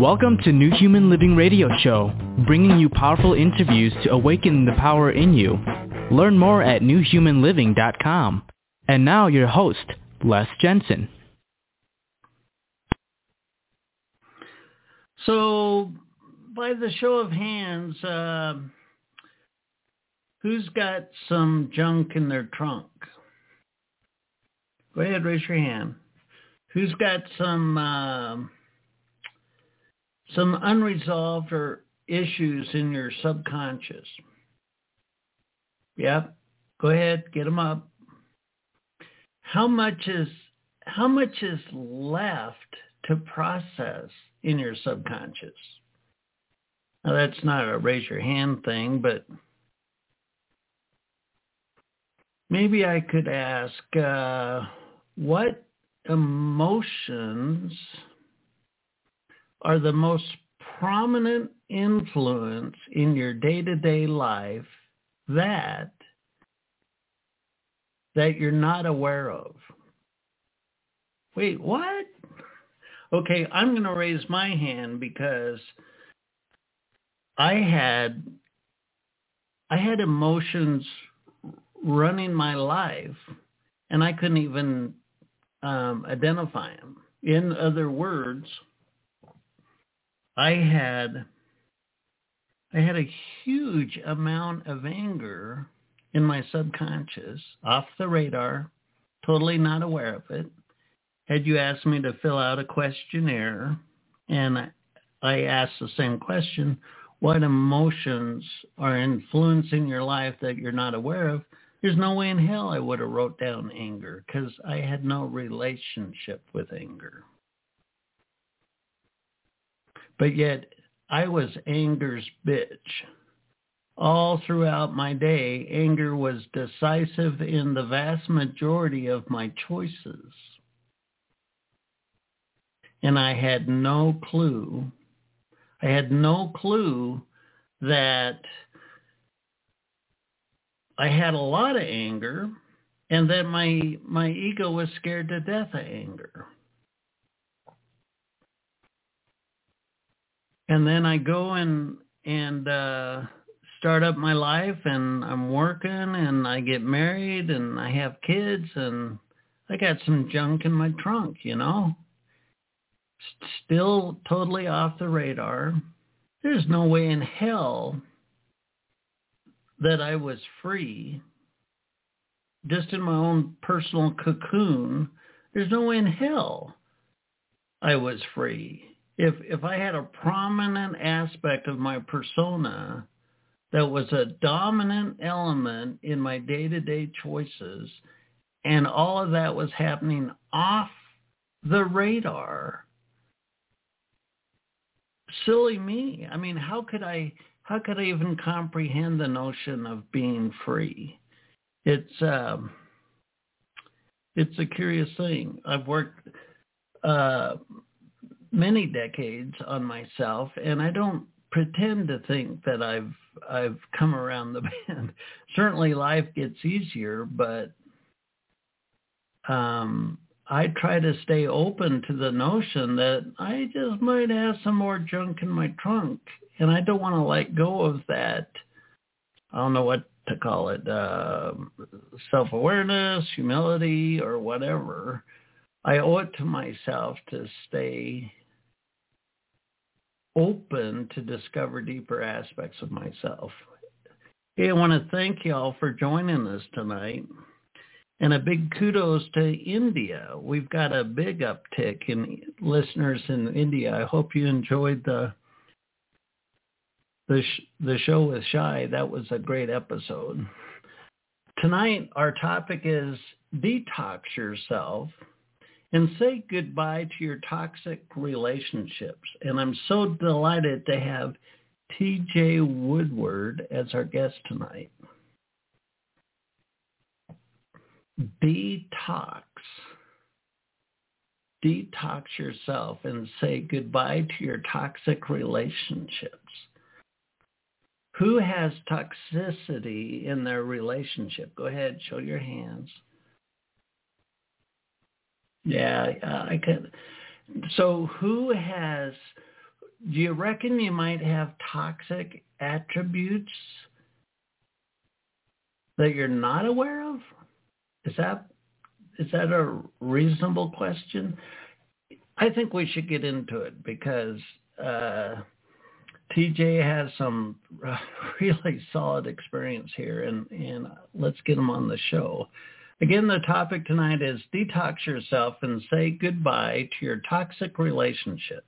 Welcome to New Human Living Radio Show, bringing you powerful interviews to awaken the power in you. Learn more at newhumanliving.com. And now your host, Les Jensen. So, by the show of hands, who's got some junk in their trunk? Go ahead, raise your hand. Who's got some unresolved or issues in your subconscious? Yep. Go ahead, get them up. How much is left to process in your subconscious? Now, that's not a raise your hand thing, but maybe I could ask, what emotions are the most prominent influence in your day-to-day life that you're not aware of? Wait, what? Okay, I'm going to raise my hand because I had emotions running my life, and I couldn't even identify them. In other words, I had a huge amount of anger in my subconscious, off the radar, totally not aware of it. Had you asked me to fill out a questionnaire, and I asked the same question, what emotions are influencing your life that you're not aware of? There's no way in hell I would have wrote down anger because I had no relationship with anger. But yet, I was anger's bitch. All throughout my day, anger was decisive in the vast majority of my choices. And I had no clue. I had no clue that I had a lot of anger and that my ego was scared to death of anger. And then I go and start up my life, and I'm working, and I get married, and I have kids, and I got some junk in my trunk, you know. Still totally off the radar. There's no way in hell that I was free. Just in my own personal cocoon, there's no way in hell I was free. If I had a prominent aspect of my persona that was a dominant element in my day-to-day choices, and all of that was happening off the radar, silly me. I mean, how could I even comprehend the notion of being free? It's a curious thing. I've worked many decades on myself, and I don't pretend to think that I've come around the bend. Certainly life gets easier, but I try to stay open to the notion that I just might have some more junk in my trunk, and I don't want to let go of that. I don't know what to call it, self-awareness, humility, or whatever. I owe it to myself to stay open to discover deeper aspects of myself. Hey, I want to thank y'all for joining us tonight. And a big kudos to India. We've got a big uptick in listeners in India. I hope you enjoyed the show with Shai. That was a great episode. Tonight, our topic is detox yourself and say goodbye to your toxic relationships. And I'm so delighted to have TJ Woodward as our guest tonight. Detox yourself and say goodbye to your toxic relationships. Who has toxicity in their relationship? Go ahead, show your hands. Yeah, I can. So who has do you reckon you might have toxic attributes that you're not aware of? Is that a reasonable question? I think we should get into it because TJ has some really solid experience here, and let's get him on the show. Again, the topic tonight is detox yourself and say goodbye to your toxic relationships.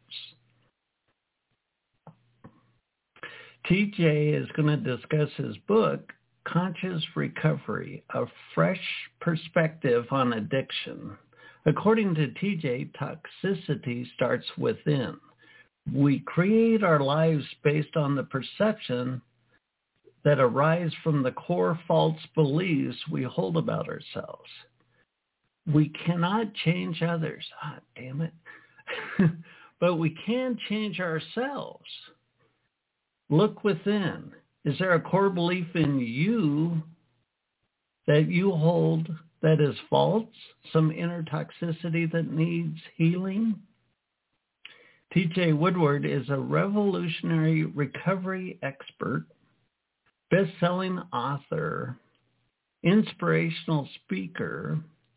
TJ is going to discuss his book, Conscious Recovery, A Fresh Perspective on Addiction. According to TJ, toxicity starts within. We create our lives based on the perception that arise from the core false beliefs we hold about ourselves. We cannot change others. Ah, damn it. But we can change ourselves. Look within. Is there a core belief in you that you hold that is false? Some inner toxicity that needs healing? TJ Woodward is a revolutionary recovery expert, best-selling author, inspirational speaker,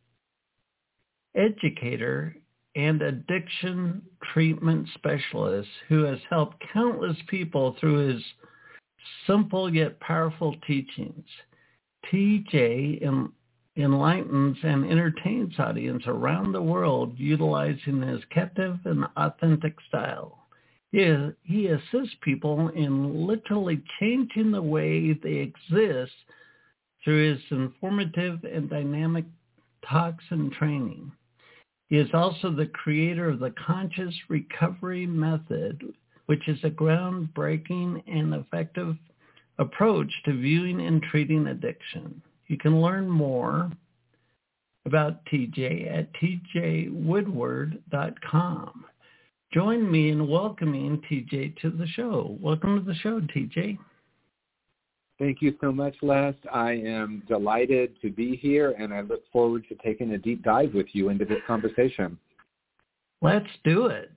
educator, and addiction treatment specialist who has helped countless people through his simple yet powerful teachings. TJ enlightens and entertains audience around the world utilizing his captive and authentic style. He assists people in literally changing the way they exist through his informative and dynamic talks and training. He is also the creator of the Conscious Recovery Method, which is a groundbreaking and effective approach to viewing and treating addiction. You can learn more about TJ at tjwoodward.com. Join me in welcoming TJ to the show. Welcome to the show, TJ. Thank you so much, Les. I am delighted to be here, and I look forward to taking a deep dive with you into this conversation. Let's do it.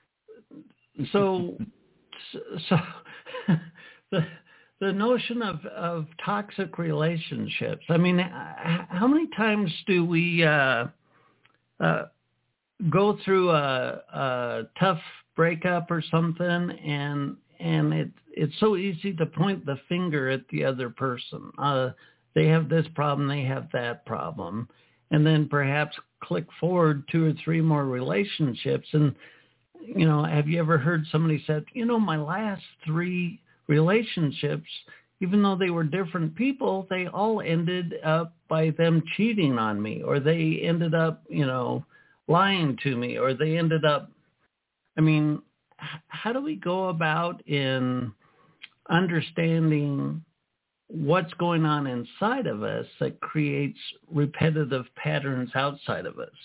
So the notion of toxic relationships, I mean, how many times do we go through a tough breakup or something, and it's so easy to point the finger at the other person. They have this problem, they have that problem, and then perhaps click forward 2 or 3 more relationships. And, you know, have you ever heard somebody said, you know, my last 3 relationships, even though they were different people, they all ended up by them cheating on me, or they ended up, you know, lying to me, or they ended up, I mean, how do we go about in understanding what's going on inside of us that creates repetitive patterns outside of us?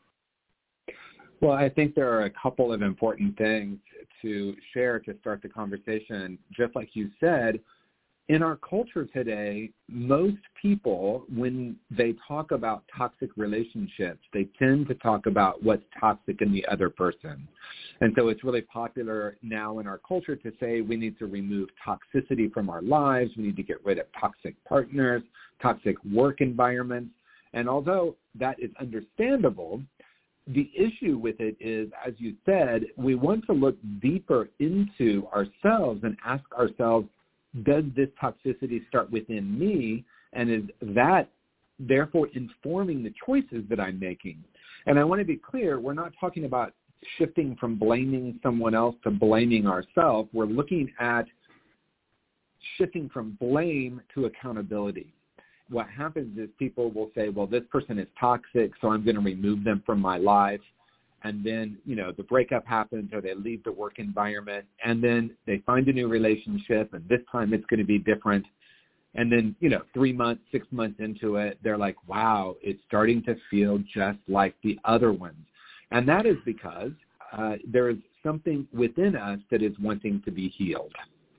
Well, I think there are a couple of important things to share to start the conversation. Just like you said, in our culture today, most people, when they talk about toxic relationships, they tend to talk about what's toxic in the other person. And so it's really popular now in our culture to say we need to remove toxicity from our lives. We need to get rid of toxic partners, toxic work environments. And although that is understandable, the issue with it is, as you said, we want to look deeper into ourselves and ask ourselves, does this toxicity start within me? And is that therefore informing the choices that I'm making? And I want to be clear, we're not talking about shifting from blaming someone else to blaming ourselves. We're looking at shifting from blame to accountability. What happens is people will say, well, this person is toxic, so I'm going to remove them from my life. And then, you know, the breakup happens, or they leave the work environment, and then they find a new relationship, and this time it's going to be different. And then, you know, 3 months, 6 months into it, they're like, wow, it's starting to feel just like the other ones. And that is because there is something within us that is wanting to be healed.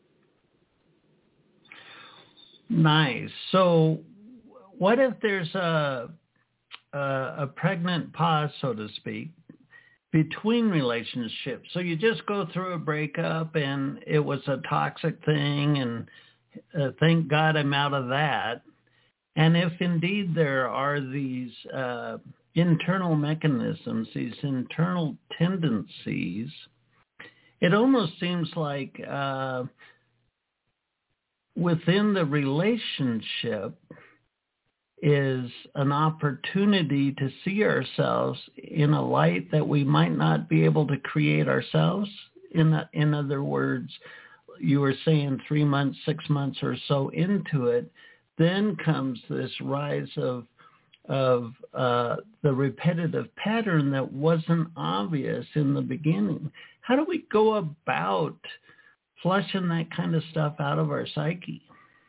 Nice. So what if there's a pregnant pause, so to speak, between relationships. So you just go through a breakup and it was a toxic thing, and thank God I'm out of that. And if indeed there are these internal mechanisms, these internal tendencies, it almost seems like within the relationship is an opportunity to see ourselves in a light that we might not be able to create ourselves. In other words, you were saying 3 months, 6 months or so into it, then comes this rise of the repetitive pattern that wasn't obvious in the beginning. How do we go about flushing that kind of stuff out of our psyche?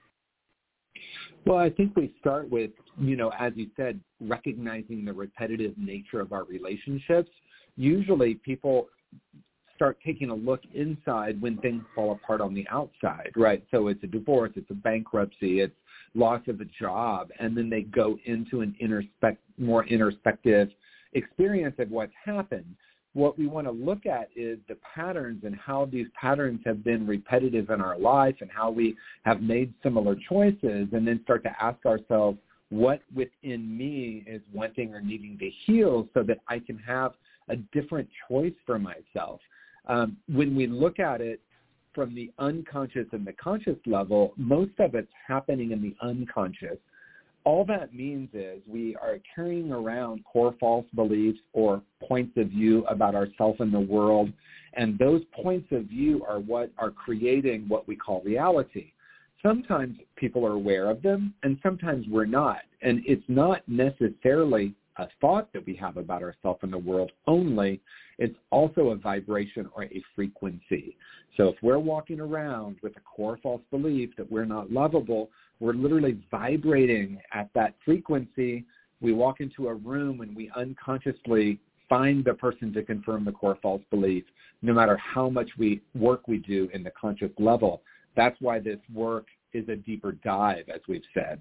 Well, I think we start with, as you said, recognizing the repetitive nature of our relationships. Usually people start taking a look inside when things fall apart on the outside, right? So it's a divorce, it's a bankruptcy, it's loss of a job, and then they go into an more introspective experience of what's happened. What we want to look at is the patterns and how these patterns have been repetitive in our life and how we have made similar choices, and then start to ask ourselves what within me is wanting or needing to heal so that I can have a different choice for myself. When we look at it from the unconscious and the conscious level, most of it's happening in the unconscious. All that means is we are carrying around core false beliefs or points of view about ourselves and the world, and those points of view are what are creating what we call reality. Sometimes people are aware of them, and sometimes we're not. And it's not necessarily a thought that we have about ourselves and the world only. It's also a vibration or a frequency. So if we're walking around with a core false belief that we're not lovable, we're literally vibrating at that frequency. We walk into a room and we unconsciously find the person to confirm the core false belief, no matter how much work we do in the conscious level. That's why this work is a deeper dive, as we've said.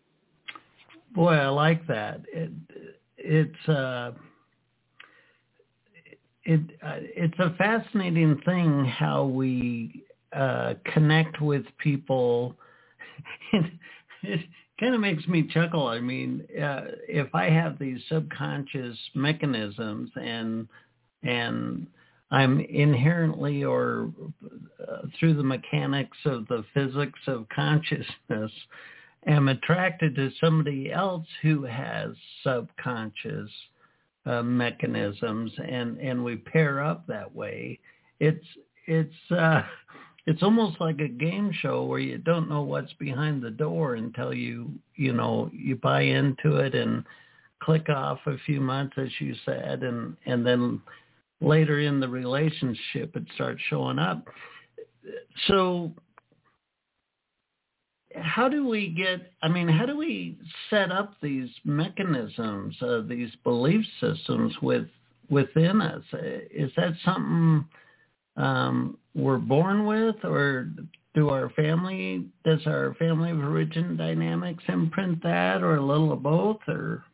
Boy, I like that. It's a fascinating thing how we connect with people. It kind of makes me chuckle. I mean, if I have these subconscious mechanisms and I'm inherently or through the mechanics of the physics of consciousness am attracted to somebody else who has subconscious mechanisms, and we pair up that way, it's almost like a game show where you don't know what's behind the door until you buy into it and click off a few months, as you said, and then later in the relationship it starts showing up. So how do we set up these mechanisms, these belief systems within us? Is that something we're born with, or does our family of origin dynamics imprint that, or a little of both, or?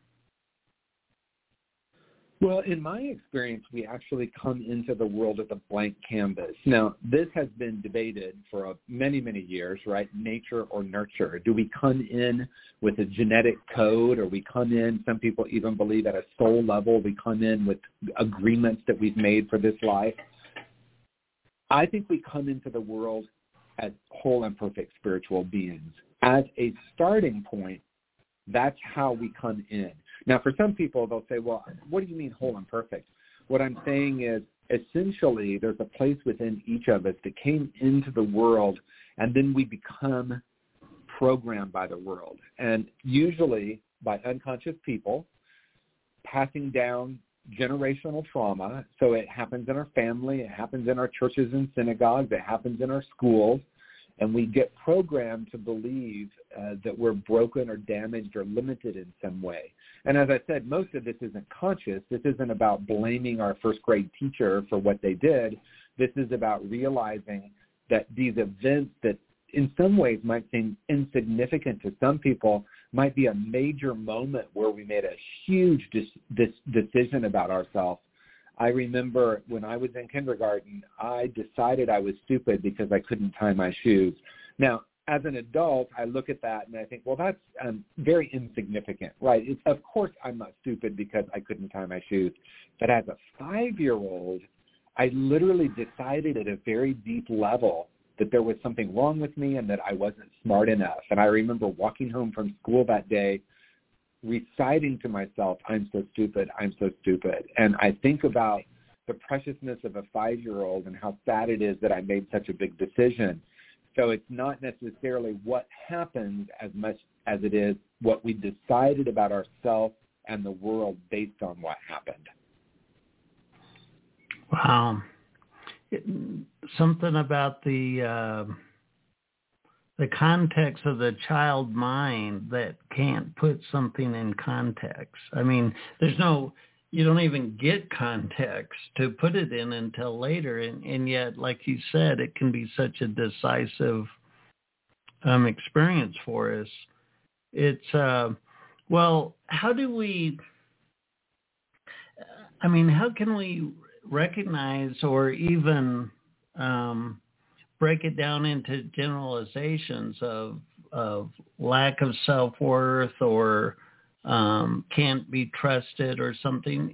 Well, in my experience, we actually come into the world as a blank canvas. Now, this has been debated for many, many years, right? Nature or nurture. Do we come in with a genetic code, or we come in, some people even believe at a soul level, we come in with agreements that we've made for this life? I think we come into the world as whole and perfect spiritual beings. As a starting point, that's how we come in. Now, for some people, they'll say, well, what do you mean whole and perfect? What I'm saying is, essentially, there's a place within each of us that came into the world, and then we become programmed by the world. And usually by unconscious people passing down generational trauma. So it happens in our family, it happens in our churches and synagogues, it happens in our schools. And we get programmed to believe that we're broken or damaged or limited in some way. And as I said, most of this isn't conscious. This isn't about blaming our first grade teacher for what they did. This is about realizing that these events that in some ways might seem insignificant to some people might be a major moment where we made a huge decision about ourselves. I remember when I was in kindergarten, I decided I was stupid because I couldn't tie my shoes. Now, as an adult, I look at that and I think, well, that's very insignificant, right? Of course I'm not stupid because I couldn't tie my shoes. But as a 5-year-old, I literally decided at a very deep level that there was something wrong with me and that I wasn't smart enough. And I remember walking home from school that day, reciting to myself, I'm so stupid, I'm so stupid. And I think about the preciousness of a 5-year-old and how sad it is that I made such a big decision. So it's not necessarily what happens as much as it is what we decided about ourselves and the world based on what happened. Wow. Something about the context of the child mind that can't put something in context. I mean, you don't even get context to put it in until later. And yet, like you said, it can be such a decisive experience for us. It's, how can we recognize or even break it down into generalizations of lack of self-worth or can't be trusted or something?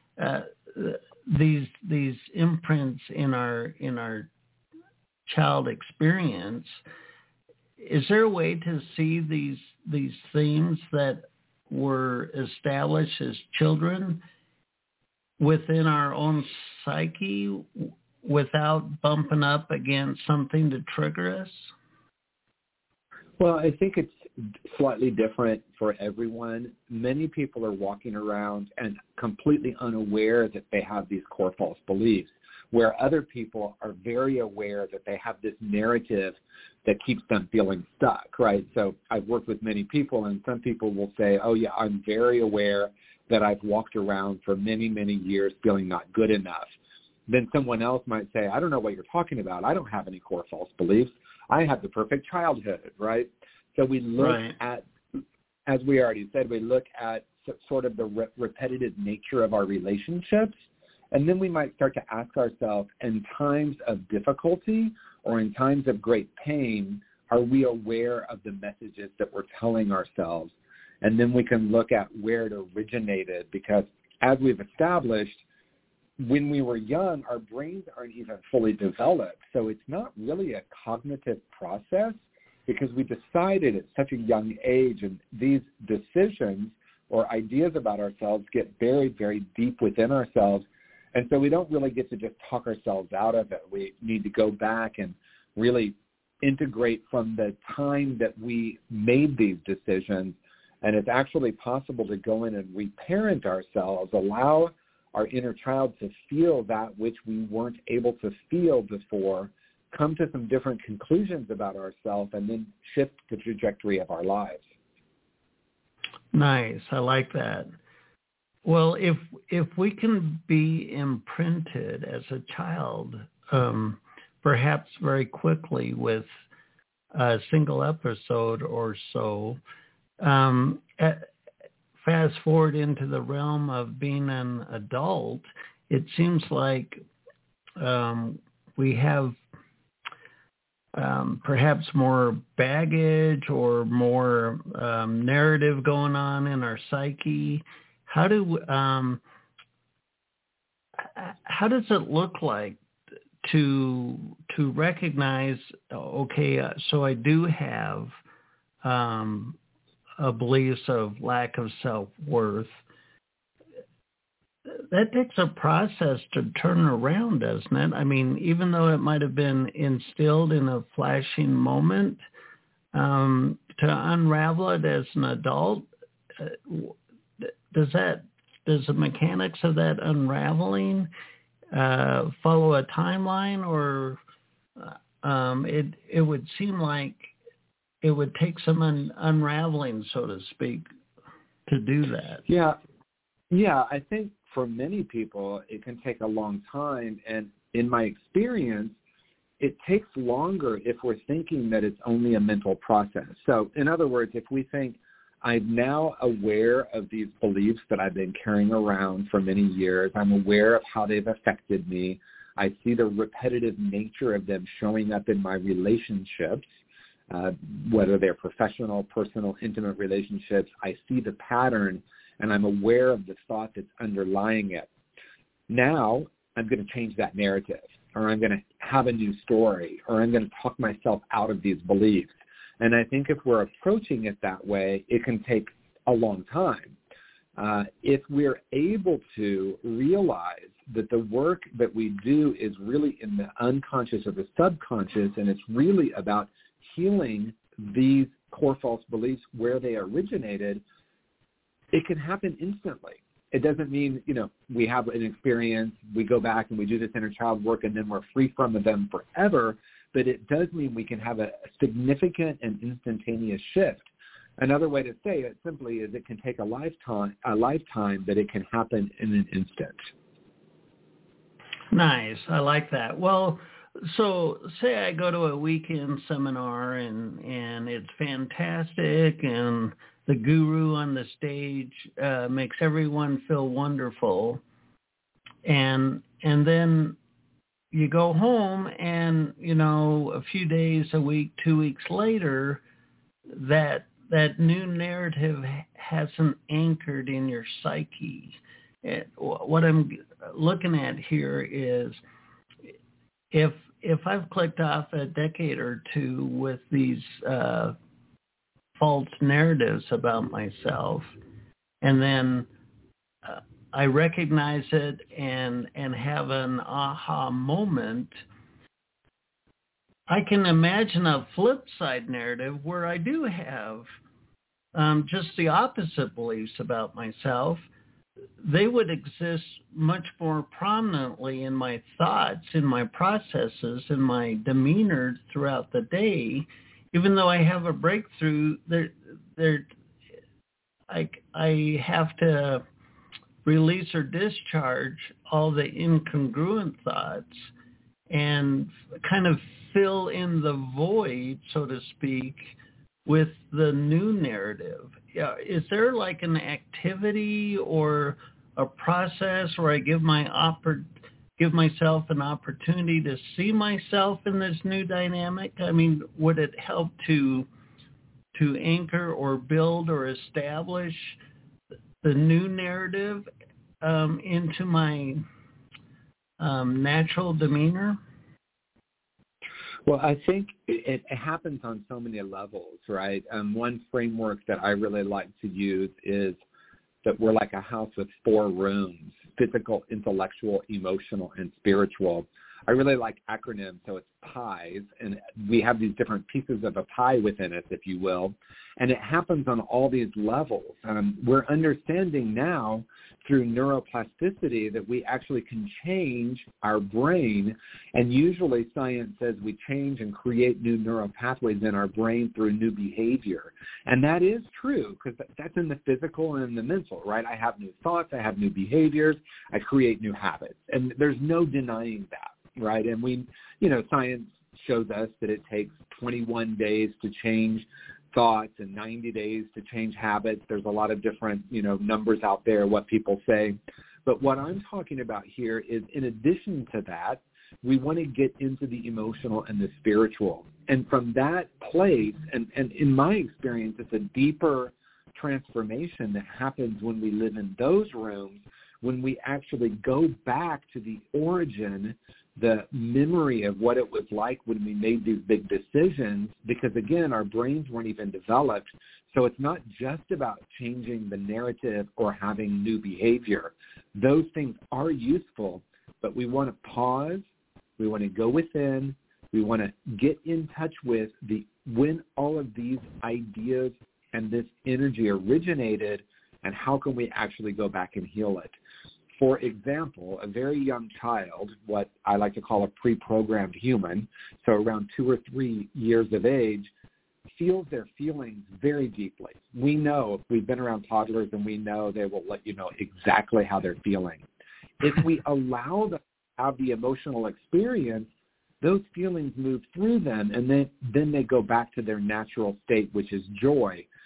These imprints in our child experience. Is there a way to see these themes that were established as children within our own psyche without bumping up against something to trigger us? Well, I think it's slightly different for everyone. Many people are walking around and completely unaware that they have these core false beliefs, where other people are very aware that they have this narrative that keeps them feeling stuck, right? So I've worked with many people, and some people will say, oh, yeah, I'm very aware that I've walked around for many, many years feeling not good enough. Then someone else might say, I don't know what you're talking about. I don't have any core false beliefs. I had the perfect childhood, right? So we look at, as we already said, we look at sort of the repetitive nature of our relationships, and then we might start to ask ourselves, in times of difficulty or in times of great pain, are we aware of the messages that we're telling ourselves? And then we can look at where it originated, because as we've established, when we were young, our brains aren't even fully developed. So it's not really a cognitive process because we decided at such a young age, and these decisions or ideas about ourselves get buried very deep within ourselves. And so we don't really get to just talk ourselves out of it. We need to go back and really integrate from the time that we made these decisions. And it's actually possible to go in and reparent ourselves, allow our inner child to feel that which we weren't able to feel before, come to some different conclusions about ourselves, and then shift the trajectory of our lives. Nice. I like that. Well, if we can be imprinted as a child, perhaps very quickly with a single episode or so, fast forward into the realm of being an adult, it seems like we have perhaps more baggage or more narrative going on in our psyche. How does it look like to recognize, okay, so I do have a beliefs of lack of self-worth? That takes a process to turn around, doesn't it? I mean, even though it might have been instilled in a flashing moment, to unravel it as an adult, does the mechanics of that unraveling follow a timeline, or it would seem like it would take some unraveling, so to speak, to do that? Yeah, I think for many people it can take a long time, and in my experience, it takes longer if we're thinking that it's only a mental process. So in other words, if we think, I'm now aware of these beliefs that I've been carrying around for many years. I'm aware of how they've affected me. I see the repetitive nature of them showing up in my relationships, whether they're professional, personal, intimate relationships. I see the pattern, and I'm aware of the thought that's underlying it. Now I'm going to change that narrative, or I'm going to have a new story, or I'm going to talk myself out of these beliefs. And I think if we're approaching it that way, it can take a long time. If we're able to realize that the work that we do is really in the unconscious or the subconscious, and it's really about healing these core false beliefs where they originated, it can happen instantly. It doesn't mean, we have an experience, we go back and we do this inner child work, and then we're free from them forever. But it does mean we can have a significant and instantaneous shift. Another way to say it simply is it can take a lifetime, but it can happen in an instant. Nice. I like that. Well, so say I go to a weekend seminar and it's fantastic, and the guru on the stage makes everyone feel wonderful. And then you go home and, a few days, a week, 2 weeks later, that new narrative hasn't anchored in your psyche. What I'm looking at here is if I've clicked off a decade or two with these false narratives about myself, and then I recognize it and have an aha moment, I can imagine a flip side narrative where I do have just the opposite beliefs about myself. They would exist much more prominently in my thoughts, in my processes, in my demeanor throughout the day. Even though I have a breakthrough, I have to release or discharge all the incongruent thoughts and kind of fill in the void, so to speak, with the new narrative. Is there like an activity or a process where I give myself an opportunity to see myself in this new dynamic? I mean, would it help to anchor or build or establish the new narrative into my natural demeanor? Well, I think it happens on so many levels, right? One framework that I really like to use is that we're like a house with 4 rooms: physical, intellectual, emotional, and spiritual. I really like acronyms, so it's pies, and we have these different pieces of a pie within us, if you will, and it happens on all these levels. We're understanding now through neuroplasticity that we actually can change our brain, and usually science says we change and create new neural pathways in our brain through new behavior. And that is true, because that's in the physical and in the mental, right? I have new thoughts, I have new behaviors, I create new habits, and there's no denying that, right? And science shows us that it takes 21 days to change thoughts and 90 days to change habits. There's a lot of different, numbers out there, what people say. But what I'm talking about here is, in addition to that, we want to get into the emotional and the spiritual. And from that place, and in my experience, it's a deeper transformation that happens when we live in those rooms, when we actually go back to the origin, the memory of what it was like when we made these big decisions, because, again, our brains weren't even developed. So it's not just about changing the narrative or having new behavior. Those things are useful, but we want to pause. We want to go within. We want to get in touch with when all of these ideas and this energy originated, and how can we actually go back and heal it. For example, a very young child, what I like to call a pre-programmed human, so around 2 or 3 years of age, feels their feelings very deeply. We know, we've been around toddlers, and we know they will let you know exactly how they're feeling. If we allow them to have the emotional experience, those feelings move through them, and then they go back to their natural state, which is joy.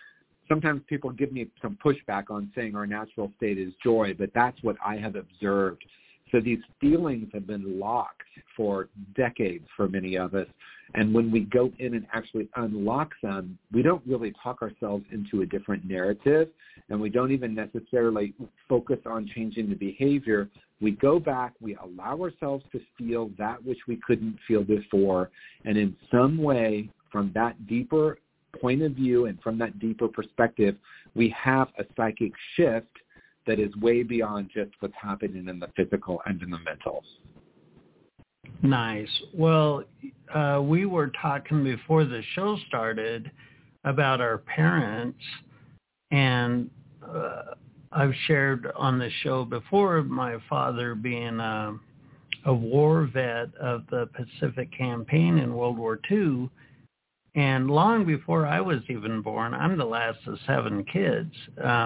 sometimes people give me some pushback on saying our natural state is joy, but that's what I have observed. So these feelings have been locked for decades for many of us. And when we go in and actually unlock them, we don't really talk ourselves into a different narrative, and we don't even necessarily focus on changing the behavior. We go back, we allow ourselves to feel that which we couldn't feel before, and in some way, from that deeper point of view and from that deeper perspective, we have a psychic shift that is way beyond just what's happening in the physical and in the mental. Nice. Well, we were talking before the show started about our parents, and I've shared on the show before my father being a war vet of the Pacific Campaign in World War II. And long before I was even born, I'm the last of 7 kids.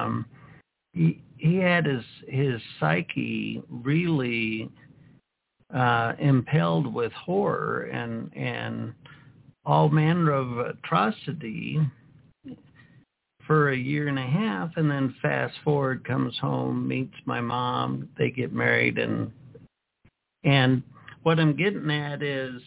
He had his psyche really impelled with horror and all manner of atrocity for a year and a half, and then fast forward, comes home, meets my mom, they get married, and what I'm getting at is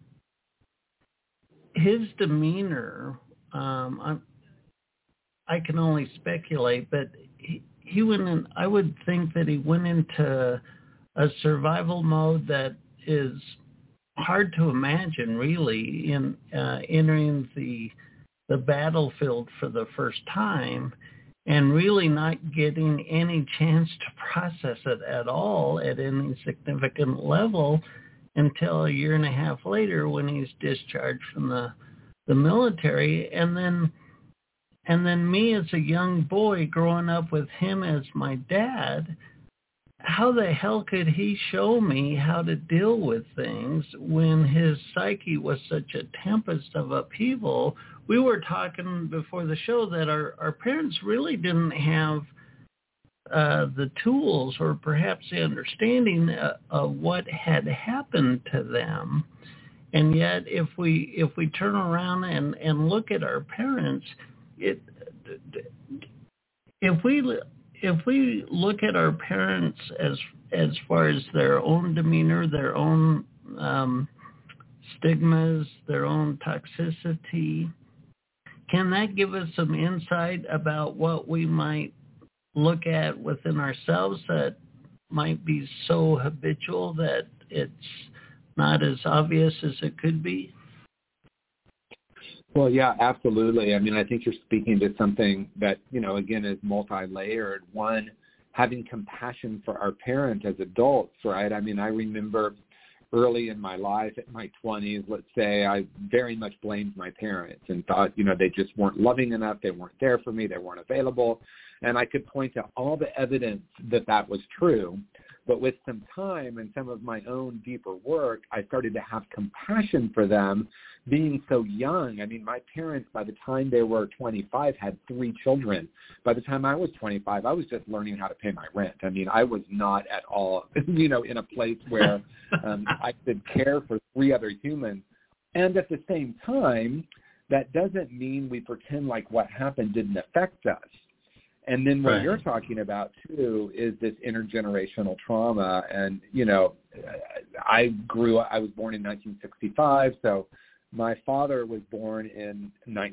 his demeanor. I can only speculate, but he went in. I would think that he went into a survival mode that is hard to imagine, really, in entering the battlefield for the first time and really not getting any chance to process it at all at any significant level until a year and a half later when he's discharged from the military. And then me as a young boy growing up with him as my dad, how the hell could he show me how to deal with things when his psyche was such a tempest of upheaval? We were talking before the show that our parents really didn't have the tools or perhaps the understanding of what had happened to them. And yet if we turn around and look at our parents, if we look at our parents as far as their own demeanor, their own stigmas, their own toxicity, can that give us some insight about what we might look at within ourselves that might be so habitual that it's not as obvious as it could be? Well, yeah, absolutely. I mean, I think you're speaking to something that, again, is multi-layered. One, having compassion for our parents as adults, right? I mean, I remember early in my life, at my 20s, let's say, I very much blamed my parents and thought, they just weren't loving enough. They weren't there for me. They weren't available. And I could point to all the evidence that was true. But with some time and some of my own deeper work, I started to have compassion for them being so young. I mean, my parents, by the time they were 25, had 3 children. By the time I was 25, I was just learning how to pay my rent. I mean, I was not at all, in a place where I could care for 3 other humans. And at the same time, that doesn't mean we pretend like what happened didn't affect us. And then what you're talking about, too, is this intergenerational trauma. And, I was born in 1965, so my father was born in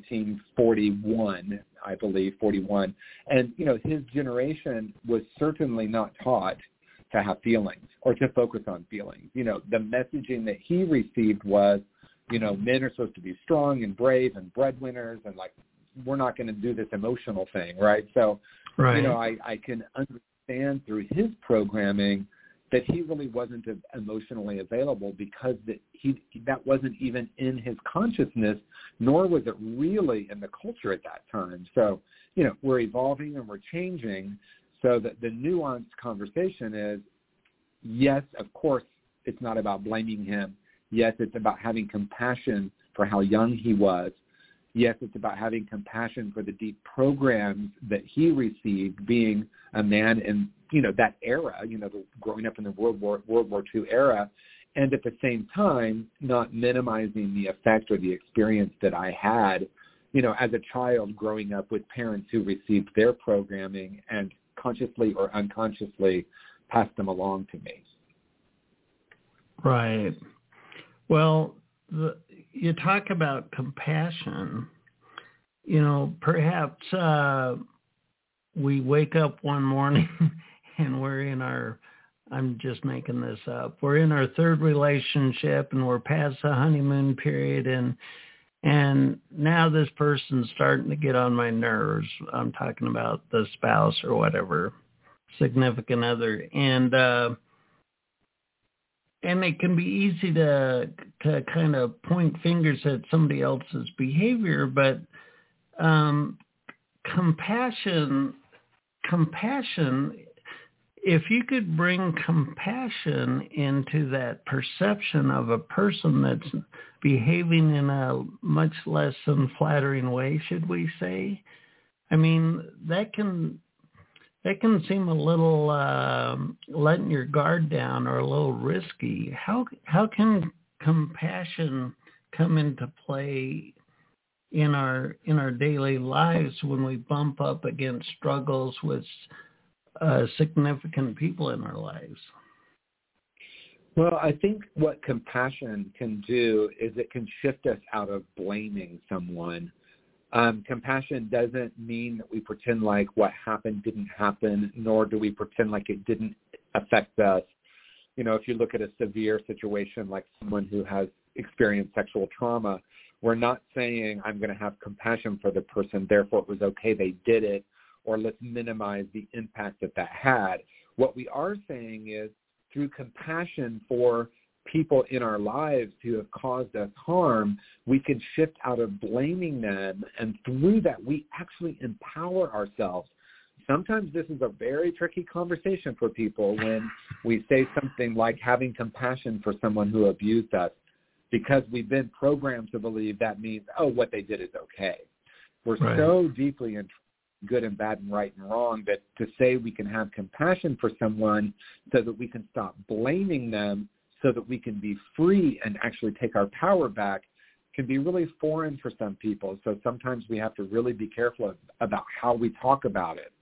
1941, I believe, 41. And, his generation was certainly not taught to have feelings or to focus on feelings. The messaging that he received was, men are supposed to be strong and brave and breadwinners and, we're not going to do this emotional thing, right? So, I can understand through his programming that he really wasn't emotionally available because that wasn't even in his consciousness, nor was it really in the culture at that time. So, we're evolving and we're changing so that the nuanced conversation is, yes, of course, it's not about blaming him. Yes, it's about having compassion for how young he was. Yes, it's about having compassion for the deep programs that he received being a man in, that era, growing up in the World War II era, and at the same time not minimizing the effect or the experience that I had, as a child growing up with parents who received their programming and consciously or unconsciously passed them along to me. Right. Well, you talk about compassion. Perhaps we wake up one morning and we're in I'm just making this up, we're in our third relationship and we're past the honeymoon period, and now this person's starting to get on my nerves. I'm talking about the spouse or whatever, significant other. And it can be easy to kind of point fingers at somebody else's behavior, but compassion, if you could bring compassion into that perception of a person that's behaving in a much less than flattering way, should we say? I mean, that can seem a little letting your guard down or a little risky. How can compassion come into play in our daily lives when we bump up against struggles with significant people in our lives? Well, I think what compassion can do is it can shift us out of blaming someone. Compassion doesn't mean that we pretend like what happened didn't happen, nor do we pretend like it didn't affect us. If you look at a severe situation like someone who has experienced sexual trauma, we're not saying I'm going to have compassion for the person, therefore it was okay they did it, or let's minimize the impact that had. What we are saying is, through compassion for people in our lives who have caused us harm, we can shift out of blaming them, and through that we actually empower ourselves. Sometimes this is a very tricky conversation for people when we say something like having compassion for someone who abused us, because we've been programmed to believe that means, what they did is okay. We're right. So deeply in good and bad and right and wrong that to say we can have compassion for someone so that we can stop blaming them, so that we can be free and actually take our power back, can be really foreign for some people. So sometimes we have to really be careful about how we talk about it.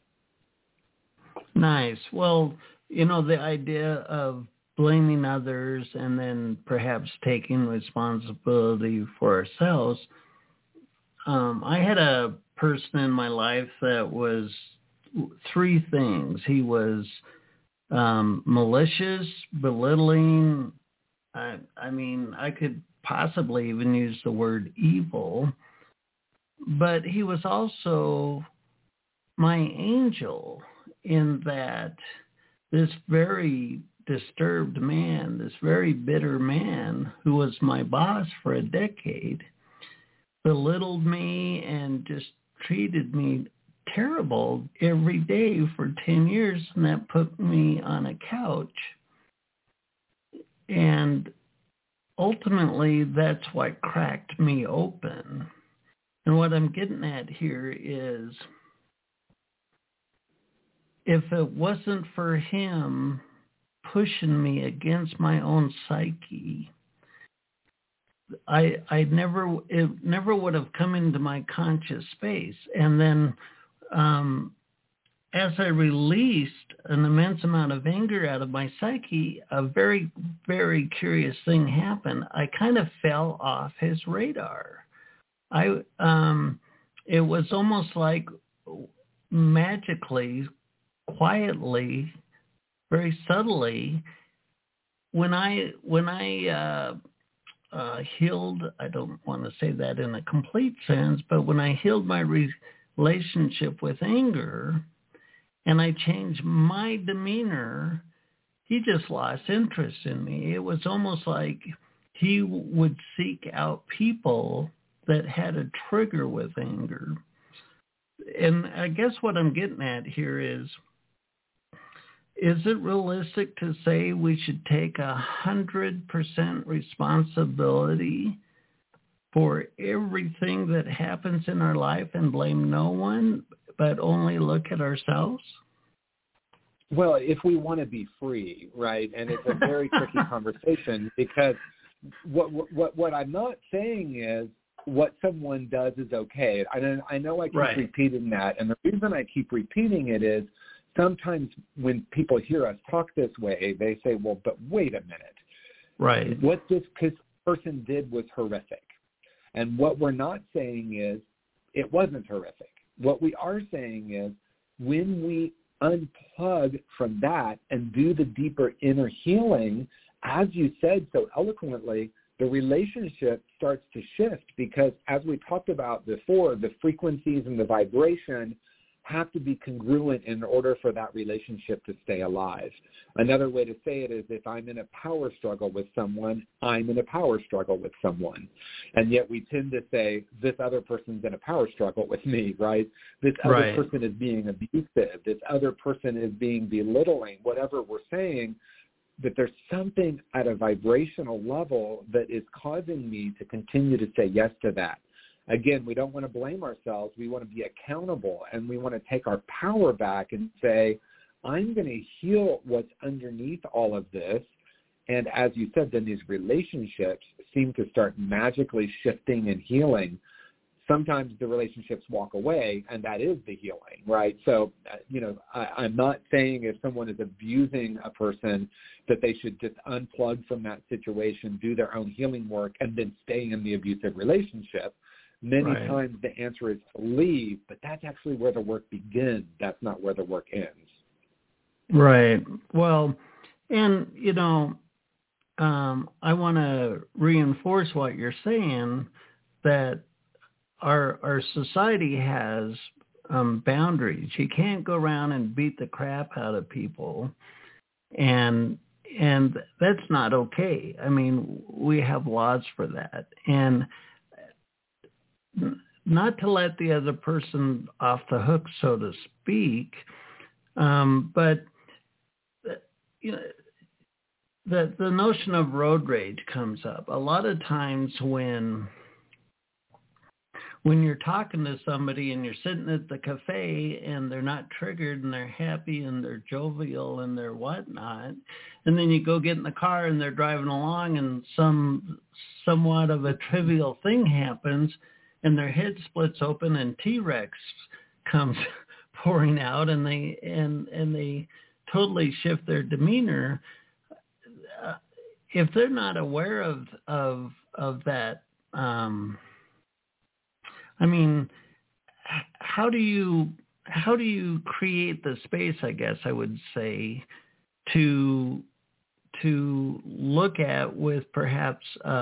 Nice. Well, the idea of blaming others and then perhaps taking responsibility for ourselves. I had a person in my life that was three things. He was malicious, belittling. I mean, I could possibly even use the word evil, but he was also my angel, in that this very disturbed man, this very bitter man who was my boss for a decade, belittled me and just treated me terrible every day for 10 years, and that put me on a couch. And ultimately, that's what cracked me open. And what I'm getting at here is, if it wasn't for him pushing me against my own psyche, it never would have come into my conscious space. And then as I released an immense amount of anger out of my psyche, a very, very curious thing happened. I kind of fell off his radar. It was almost like magically, quietly, very subtly, when I healed, I don't want to say that in a complete sense, but when I healed my relationship with anger and I changed my demeanor, he just lost interest in me. It was almost like he would seek out people that had a trigger with anger. And I guess what I'm getting at here is it realistic to say we should take 100% responsibility for everything that happens in our life and blame no one, but only look at ourselves? Well, if we want to be free, right? And it's a very tricky conversation, because what I'm not saying is what someone does is okay. I know I keep repeating that, and the reason I keep repeating it is sometimes when people hear us talk this way, they say, well, but wait a minute. Right. What this person did was horrific. And what we're not saying is it wasn't horrific. What we are saying is when we unplug from that and do the deeper inner healing, as you said so eloquently, the relationship starts to shift because, as we talked about before, the frequencies and the vibration have to be congruent in order for that relationship to stay alive. Another way to say it is if I'm in a power struggle with someone, I'm in a power struggle with someone. And yet we tend to say, this other person's in a power struggle with me, right? This other person is being abusive. This other person is being belittling, whatever we're saying. But there's something at a vibrational level that is causing me to continue to say yes to that. Again, we don't want to blame ourselves. We want to be accountable, and we want to take our power back and say, I'm going to heal what's underneath all of this. And as you said, then these relationships seem to start magically shifting and healing. Sometimes the relationships walk away, and that is the healing, right? So, I'm not saying if someone is abusing a person that they should just unplug from that situation, do their own healing work, and then stay in the abusive relationship. Many times the answer is to leave, but that's actually where the work begins. That's not where the work ends. Right. Well, and, I want to reinforce what you're saying, that our society has boundaries. You can't go around and beat the crap out of people, and that's not okay. I mean, we have laws for that, and not to let the other person off the hook, so to speak, but the notion of road rage comes up a lot of times when you're talking to somebody and you're sitting at the cafe and they're not triggered and they're happy and they're jovial and they're whatnot, and then you go get in the car and they're driving along and somewhat of a trivial thing happens and their head splits open and T-Rex comes pouring out and they totally shift their demeanor. If they're not aware of that, I mean, how do you create the space, I guess I would say, to look at with perhaps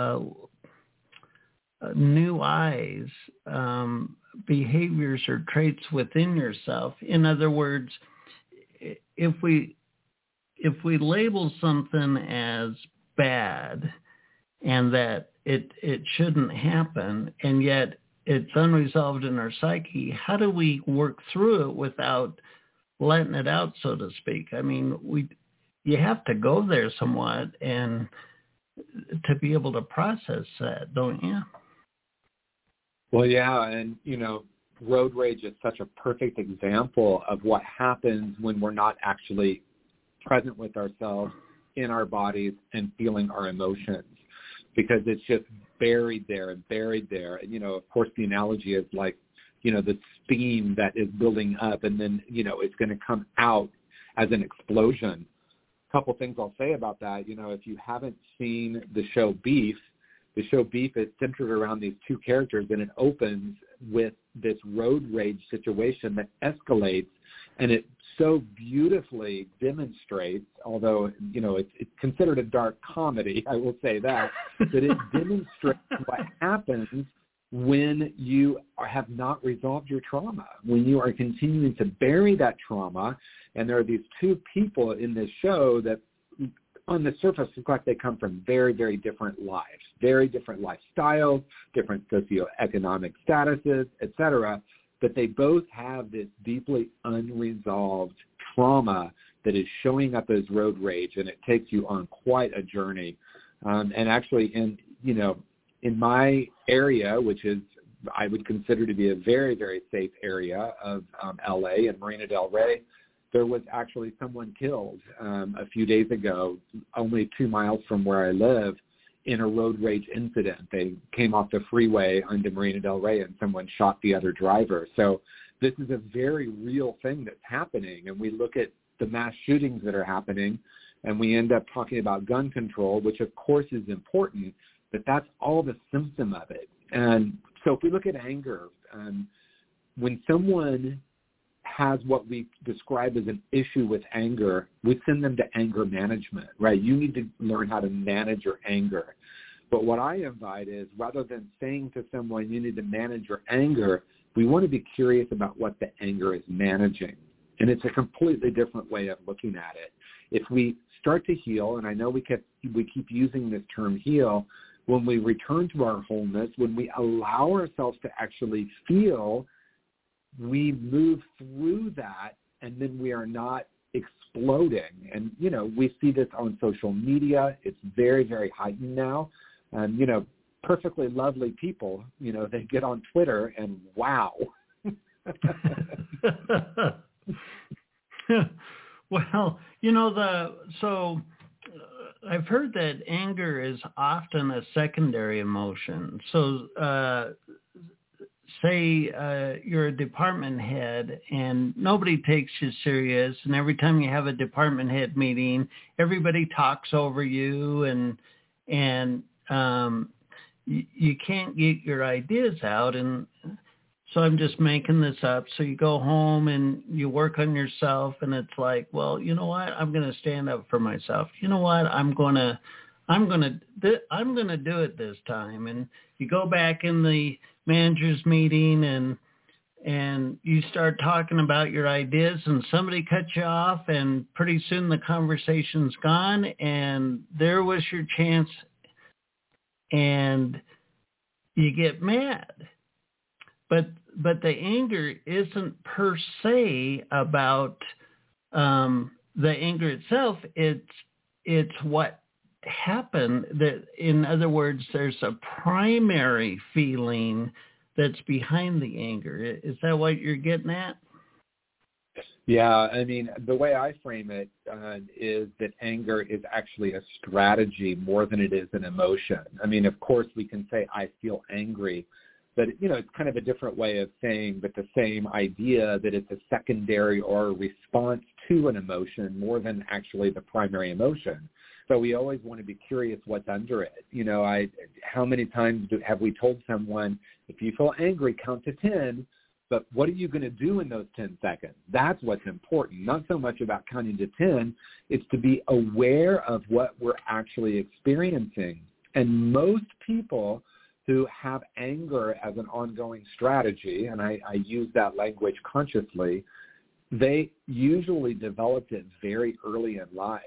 new eyes behaviors or traits within yourself? In other words, if we label something as bad and that it shouldn't happen, and yet it's unresolved in our psyche, how do we work through it without letting it out, so to speak? I mean, you have to go there somewhat and to be able to process that, don't you? Well, yeah, and, road rage is such a perfect example of what happens when we're not actually present with ourselves in our bodies and feeling our emotions, because it's just buried there. And, of course, the analogy is like, the steam that is building up and then, it's going to come out as an explosion. A couple things I'll say about that. If you haven't seen the show Beef is centered around these two characters, and it opens with this road rage situation that escalates, and it so beautifully demonstrates, although, it's considered a dark comedy, I will say that it demonstrates what happens when you have not resolved your trauma, when you are continuing to bury that trauma. And there are these two people in this show that on the surface look like they come from very, very different lives, very different lifestyles, different socioeconomic statuses, etc. But they both have this deeply unresolved trauma that is showing up as road rage, and it takes you on quite a journey. And actually, in my area, which is I would consider to be a very, very safe area of LA and Marina del Rey, there was actually someone killed a few days ago, only 2 miles from where I live, in a road rage incident. They came off the freeway onto Marina Del Rey and someone shot the other driver. So this is a very real thing that's happening. And we look at the mass shootings that are happening, and we end up talking about gun control, which of course is important, but that's all the symptom of it. And so if we look at anger, when someone has what we describe as an issue with anger, we send them to anger management, right? You need to learn how to manage your anger. But what I invite is, rather than saying to someone, you need to manage your anger, we want to be curious about what the anger is managing. And it's a completely different way of looking at it. If we start to heal, and I know we keep using this term heal, when we return to our wholeness, when we allow ourselves to actually feel, we move through that, and then we are not exploding. And, we see this on social media. It's very, very heightened now. Perfectly lovely people, they get on Twitter and wow. Well, I've heard that anger is often a secondary emotion. So say you're a department head and nobody takes you serious, and every time you have a department head meeting, everybody talks over you, and you can't get your ideas out. And so I'm just making this up. So you go home and you work on yourself, and it's like, well, you know what? I'm going to stand up for myself. You know what? I'm going to do it this time. And you go back in the manager's meeting and you start talking about your ideas, and somebody cuts you off, and pretty soon the conversation's gone, and there was your chance, and you get mad. But the anger isn't per se about the anger itself. It's what happened. That, in other words, there's a primary feeling that's behind the anger. Is that what you're getting at? Yeah, the way I frame it is that anger is actually a strategy more than it is an emotion. Of course, we can say, I feel angry, but, it's kind of a different way of saying, but the same idea that it's a secondary or a response to an emotion more than actually the primary emotion. So we always want to be curious what's under it. How many times have we told someone, if you feel angry, count to 10, but what are you going to do in those 10 seconds? That's what's important, not so much about counting to 10. It's to be aware of what we're actually experiencing. And most people who have anger as an ongoing strategy, and I use that language consciously, they usually developed it very early in life.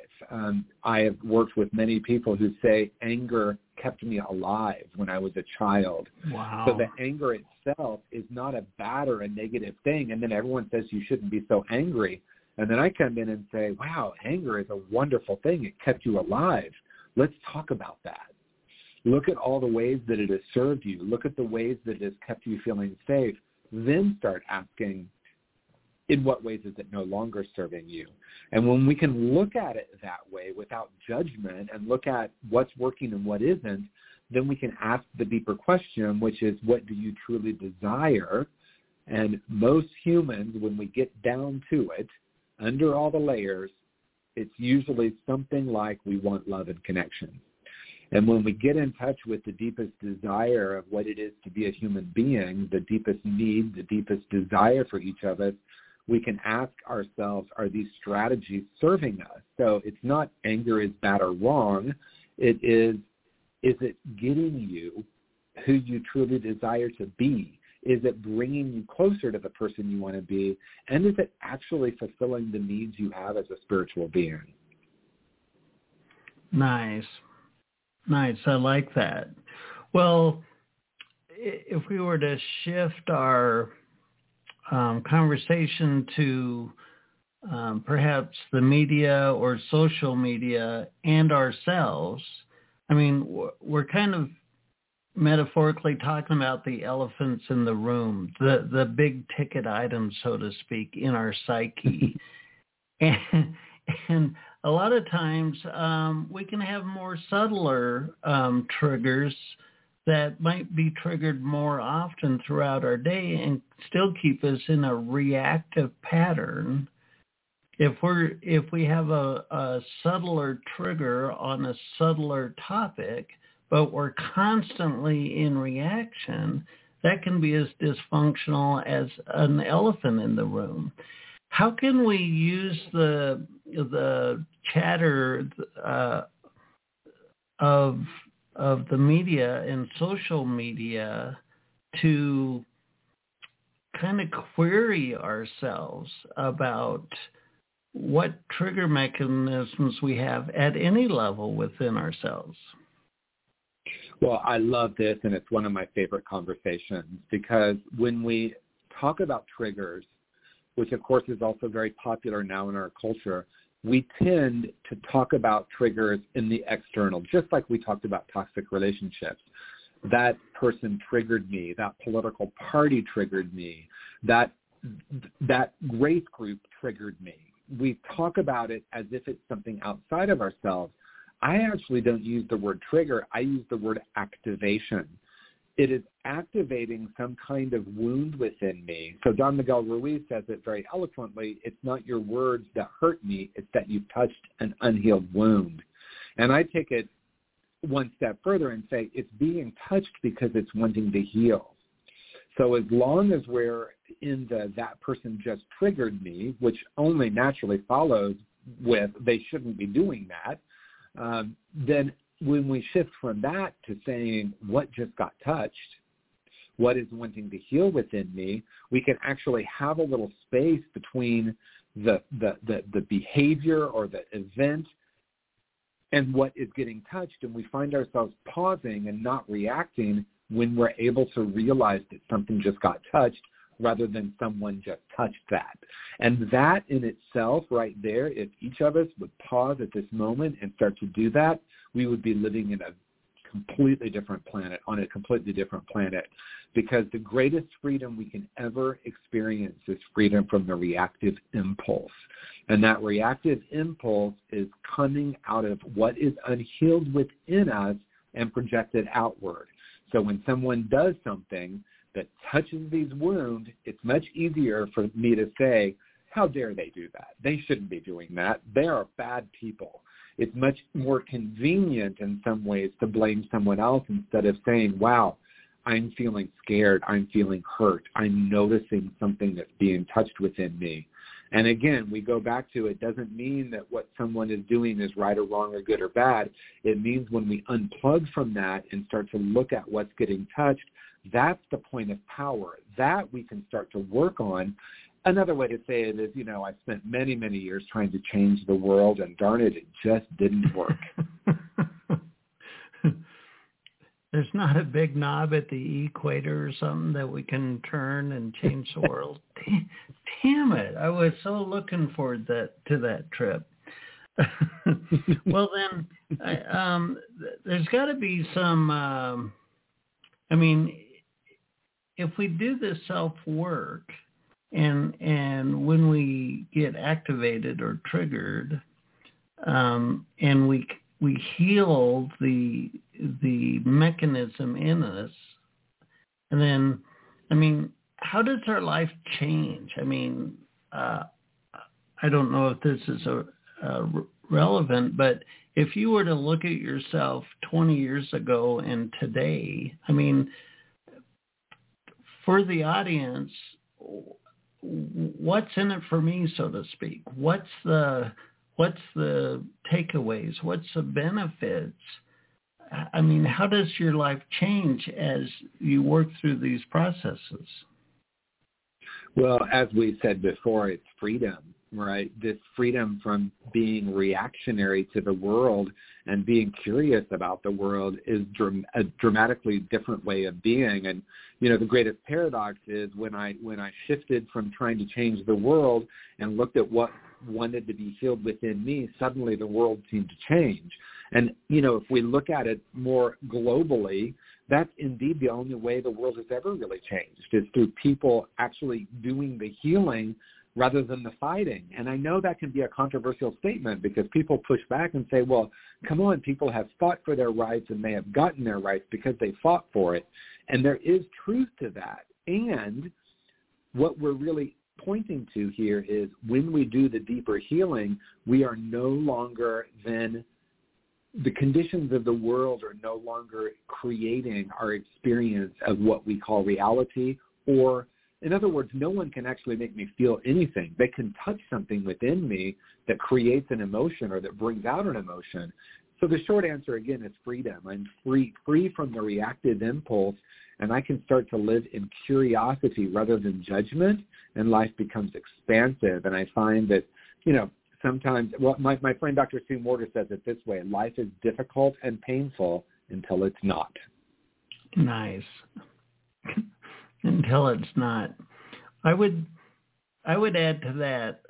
I have worked with many people who say anger kept me alive when I was a child. Wow. So the anger itself is not a bad or a negative thing. And then everyone says you shouldn't be so angry. And then I come in and say, wow, anger is a wonderful thing. It kept you alive. Let's talk about that. Look at all the ways that it has served you. Look at the ways that it has kept you feeling safe. Then start asking, in what ways is it no longer serving you? And when we can look at it that way without judgment and look at what's working and what isn't, then we can ask the deeper question, which is, what do you truly desire? And most humans, when we get down to it, under all the layers, it's usually something like we want love and connection. And when we get in touch with the deepest desire of what it is to be a human being, the deepest need, the deepest desire for each of us, we can ask ourselves, are these strategies serving us? So it's not anger is bad or wrong. It is it getting you who you truly desire to be? Is it bringing you closer to the person you want to be? And is it actually fulfilling the needs you have as a spiritual being? Nice. I like that. Well, if we were to shift our conversation to perhaps the media or social media and ourselves, we're kind of metaphorically talking about the elephants in the room, the big ticket items, so to speak, in our psyche. And a a lot of times we can have more subtler triggers that might be triggered more often throughout our day and still keep us in a reactive pattern. If we have a subtler trigger on a subtler topic, but we're constantly in reaction, that can be as dysfunctional as an elephant in the room. How can we use the chatter of the media and social media to kind of query ourselves about what trigger mechanisms we have at any level within ourselves? Well, I love this, and it's one of my favorite conversations, because when we talk about triggers, which of course is also very popular now in our culture, we tend to talk about triggers in the external, just like we talked about toxic relationships. That person triggered me, that political party triggered me, that race group triggered me. We talk about it as if it's something outside of ourselves. I actually don't use the word trigger. I use the word activation. It is activating some kind of wound within me. So Don Miguel Ruiz says it very eloquently. It's not your words that hurt me. It's that you've touched an unhealed wound. And I take it one step further and say it's being touched because it's wanting to heal. So as long as we're in that person just triggered me, which only naturally follows with they shouldn't be doing that, then when we shift from that to saying what just got touched, what is wanting to heal within me, we can actually have a little space between the behavior or the event and what is getting touched, and we find ourselves pausing and not reacting when we're able to realize that something just got touched rather than someone just touched that. And that in itself right there, if each of us would pause at this moment and start to do that, we would be living in a completely different planet, on a completely different planet, because the greatest freedom we can ever experience is freedom from the reactive impulse. And that reactive impulse is coming out of what is unhealed within us and projected outward. So when someone does something that touches these wounds, it's much easier for me to say, how dare they do that? They shouldn't be doing that. They are bad people. It's much more convenient in some ways to blame someone else instead of saying, wow, I'm feeling scared. I'm feeling hurt. I'm noticing something that's being touched within me. And again, we go back to it doesn't mean that what someone is doing is right or wrong or good or bad. It means when we unplug from that and start to look at what's getting touched, that's the point of power. That we can start to work on. Another way to say it is, I spent many, many years trying to change the world, and darn it, it just didn't work. There's not a big knob at the equator or something that we can turn and change the world. Damn it. I was so looking forward to that trip. Well, then, there's got to be some, if we do this self-work and when we get activated or triggered, and we heal the mechanism in us, and then, how does our life change? I don't know if this is relevant, but if you were to look at yourself 20 years ago and today, for the audience, what's in it for me, so to speak? What's the takeaways? What's the benefits? How does your life change as you work through these processes? Well, as we said before, it's freedom, right? This freedom from being reactionary to the world and being curious about the world is a dramatically different way of being. And, the greatest paradox is when I shifted from trying to change the world and looked at what wanted to be healed within me, suddenly the world seemed to change. And, if we look at it more globally, that's indeed the only way the world has ever really changed, is through people actually doing the healing rather than the fighting. And I know that can be a controversial statement because people push back and say, well, come on, people have fought for their rights and they have gotten their rights because they fought for it. And there is truth to that. And what we're really pointing to here is when we do the deeper healing, we are no longer then, the conditions of the world are no longer creating our experience of what we call reality, or in other words, no one can actually make me feel anything. They can touch something within me that creates an emotion or that brings out an emotion. So the short answer, again, is freedom. I'm free from the reactive impulse, and I can start to live in curiosity rather than judgment, and life becomes expansive. And I find that, sometimes, well, my friend Dr. Sue Morter says it this way: life is difficult and painful until it's not. Nice. Until it's not. I would add to that,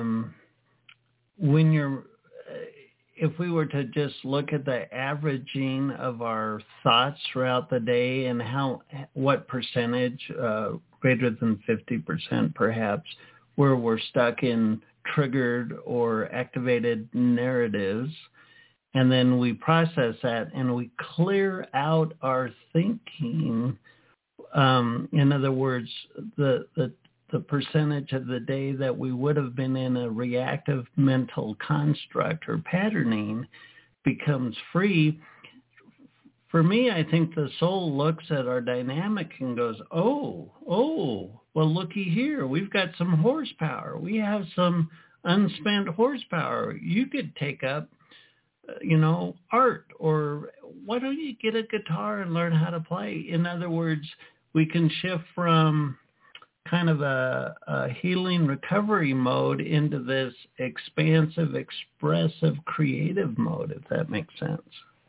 if we were to just look at the averaging of our thoughts throughout the day and what percentage, greater than 50% perhaps, where we're stuck in triggered or activated narratives, and then we process that and we clear out our thinking. In other words, the percentage of the day that we would have been in a reactive mental construct or patterning becomes free. For me, I think the soul looks at our dynamic and goes, oh, well, looky here. We've got some horsepower. We have some unspent horsepower. You could take up, art, or why don't you get a guitar and learn how to play? In other words, we can shift from kind of a healing recovery mode into this expansive, expressive, creative mode, if that makes sense.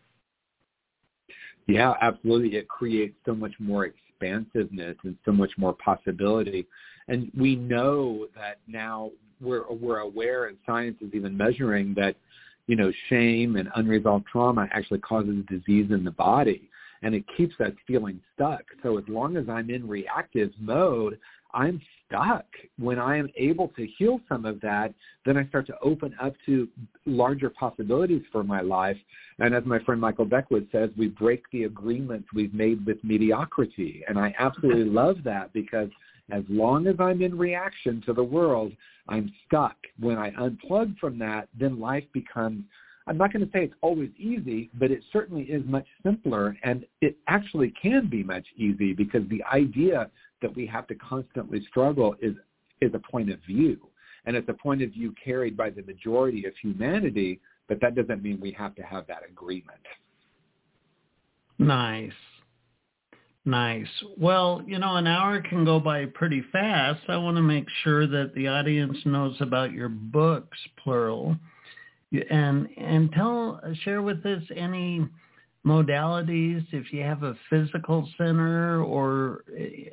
Yeah, absolutely. It creates so much more expansiveness and so much more possibility. And we know that now we're aware, and science is even measuring that, shame and unresolved trauma actually causes disease in the body, and it keeps us feeling stuck. So as long as I'm in reactive mode, I'm stuck. When I am able to heal some of that, then I start to open up to larger possibilities for my life. And as my friend Michael Beckwith says, we break the agreements we've made with mediocrity. And I absolutely love that, because as long as I'm in reaction to the world, I'm stuck. When I unplug from that, then life becomes, I'm not going to say it's always easy, but it certainly is much simpler, and it actually can be much easy, because the idea that we have to constantly struggle is a point of view, and it's a point of view carried by the majority of humanity, but that doesn't mean we have to have that agreement. Nice. Well, an hour can go by pretty fast. I want to make sure that the audience knows about your books, plural. And share with us any modalities, if you have a physical center or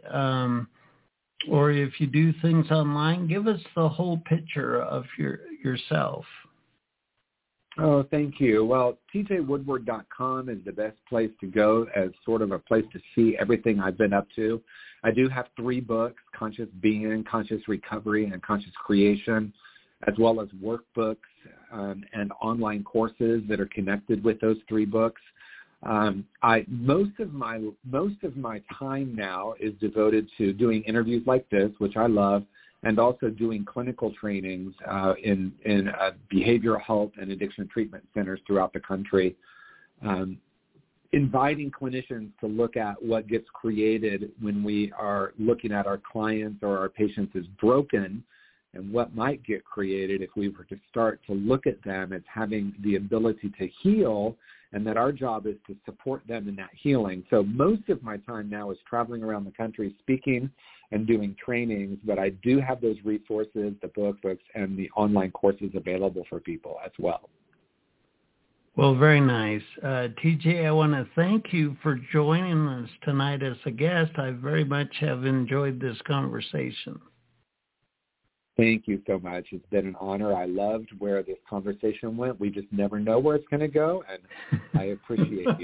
if you do things online. Give us the whole picture of yourself. Oh, thank you. Well, tjwoodward.com is the best place to go as sort of a place to see everything I've been up to. I do have 3 books: Conscious Being, Conscious Recovery, and Conscious Creation, as well as workbooks and online courses that are connected with those 3 books. Most of my time now is devoted to doing interviews like this, which I love, and also doing clinical trainings in behavioral health and addiction treatment centers throughout the country, inviting clinicians to look at what gets created when we are looking at our clients or our patients as broken, and what might get created if we were to start to look at them as having the ability to heal, and that our job is to support them in that healing. So most of my time now is traveling around the country speaking and doing trainings, but I do have those resources, the books, and the online courses available for people as well. Well, very nice. TJ, I want to thank you for joining us tonight as a guest. I very much have enjoyed this conversation. Thank you so much. It's been an honor. I loved where this conversation went. We just never know where it's going to go, and I appreciate you.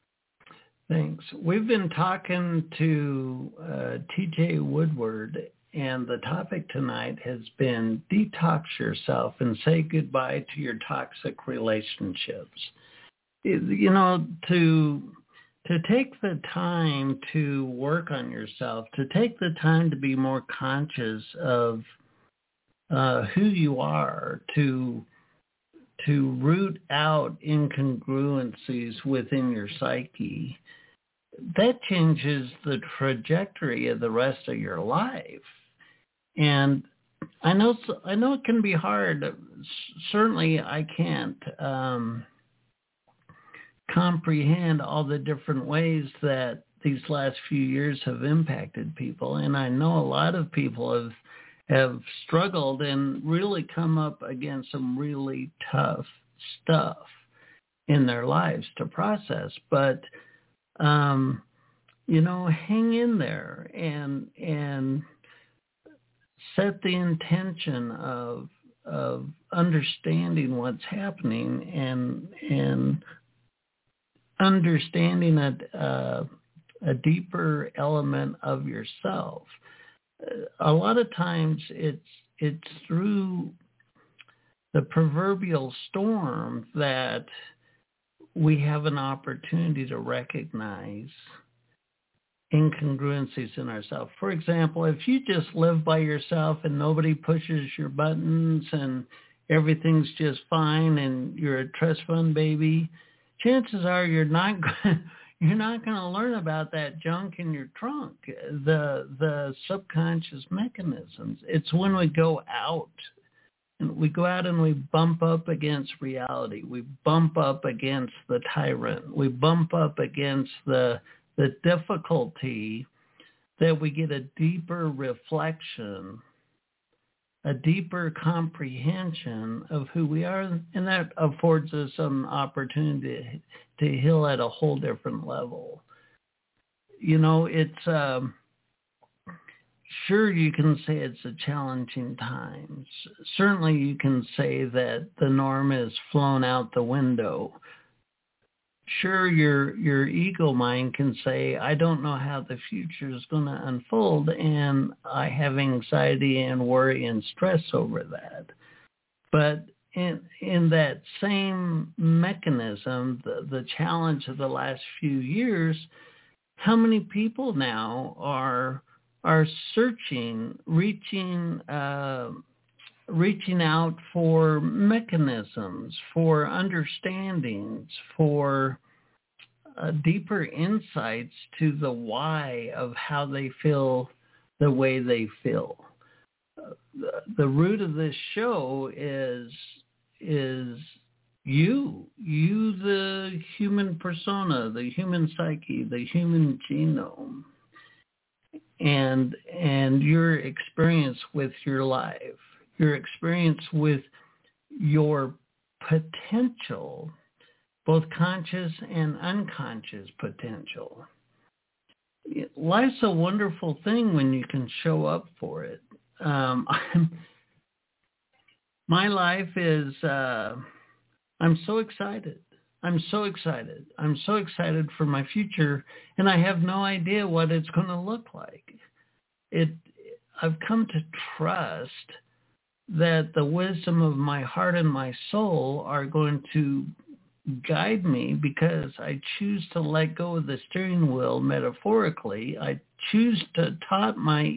Thanks. We've been talking to TJ Woodward, And the topic tonight has been detox yourself and say goodbye to your toxic relationships. You know, to take the time to work on yourself, to take the time to be more conscious of who you are, to root out incongruencies within your psyche, that changes the trajectory of the rest of your life. And I know it can be hard. Certainly I can't comprehend all the different ways that these last few years have impacted people. And I know a lot of people have struggled and really come up against some really tough stuff in their lives to process. But, you know, hang in there and set the intention of understanding what's happening and understanding a deeper element of yourself. A lot of times it's through the proverbial storm that we have an opportunity to recognize incongruencies in ourselves. For example, if you just live by yourself and nobody pushes your buttons and everything's just fine and you're a trust fund baby, chances are you're not going to learn about that junk in your trunk, the subconscious mechanisms. It's when we go out. And we go out and we bump up against reality. We bump up against the tyrant. We bump up against the difficulty that we get a deeper reflection, a deeper comprehension of who we are, and that affords us some opportunity to heal at a whole different level. You know, it's sure you can say it's a challenging time. Certainly you can say that the norm is flown out the window. Sure, your ego mind can say, I don't know how the future is going to unfold, and I have anxiety and worry and stress over that. But in that same mechanism, the challenge of the last few years, how many people now are searching, reaching out for mechanisms, for understandings, for deeper insights to the why of how they feel the way they feel. The root of this show is you, the human persona, the human psyche, the human genome, and your experience with your life, your experience with your potential, both conscious and unconscious potential. Life's a wonderful thing when you can show up for it. My life is, I'm so excited. I'm so excited. I'm so excited for my future, and I have no idea what it's going to look like. I've come to trust that the wisdom of my heart and my soul are going to guide me because I choose to let go of the steering wheel metaphorically. I choose to taught my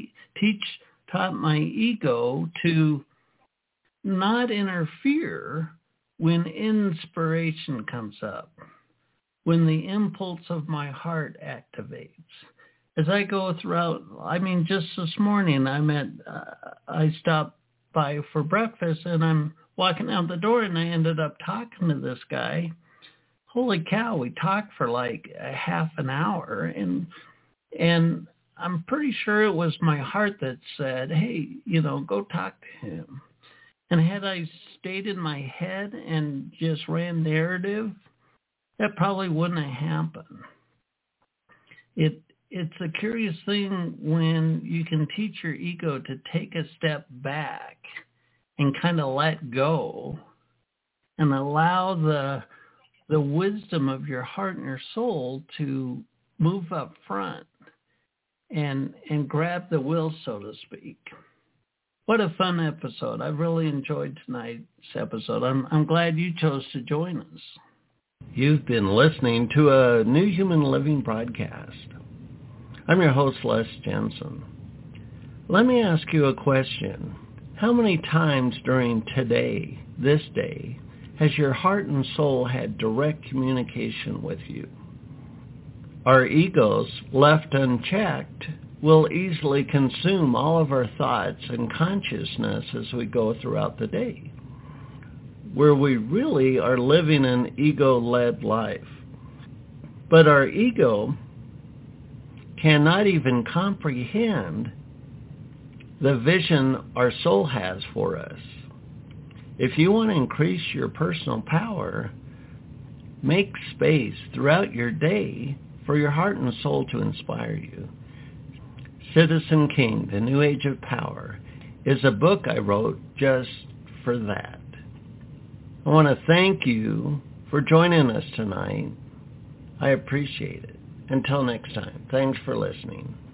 ego to not interfere when inspiration comes up, when the impulse of my heart activates. As I go throughout, just this morning, I stopped by for breakfast and I'm walking out the door and I ended up talking to this guy. Holy cow, we talked for like a half an hour and I'm pretty sure it was my heart that said, hey, go talk to him. And had I stayed in my head and just ran narrative, that probably wouldn't have happened. It's a curious thing when you can teach your ego to take a step back and kind of let go and allow the wisdom of your heart and your soul to move up front. and grab the wheel, so to speak. What a fun episode. I really enjoyed tonight's episode. I'm glad you chose to join us. You've been listening to a New Human Living broadcast. I'm your host, Les Jensen. Let me ask you a question. How many times during today, this day, has your heart and soul had direct communication with you? Our egos, left unchecked, will easily consume all of our thoughts and consciousness as we go throughout the day, where we really are living an ego-led life. But our ego cannot even comprehend the vision our soul has for us. If you want to increase your personal power, make space throughout your day for your heart and soul to inspire you. Citizen King, The New Age of Power, is a book I wrote just for that. I want to thank you for joining us tonight. I appreciate it. Until next time, thanks for listening.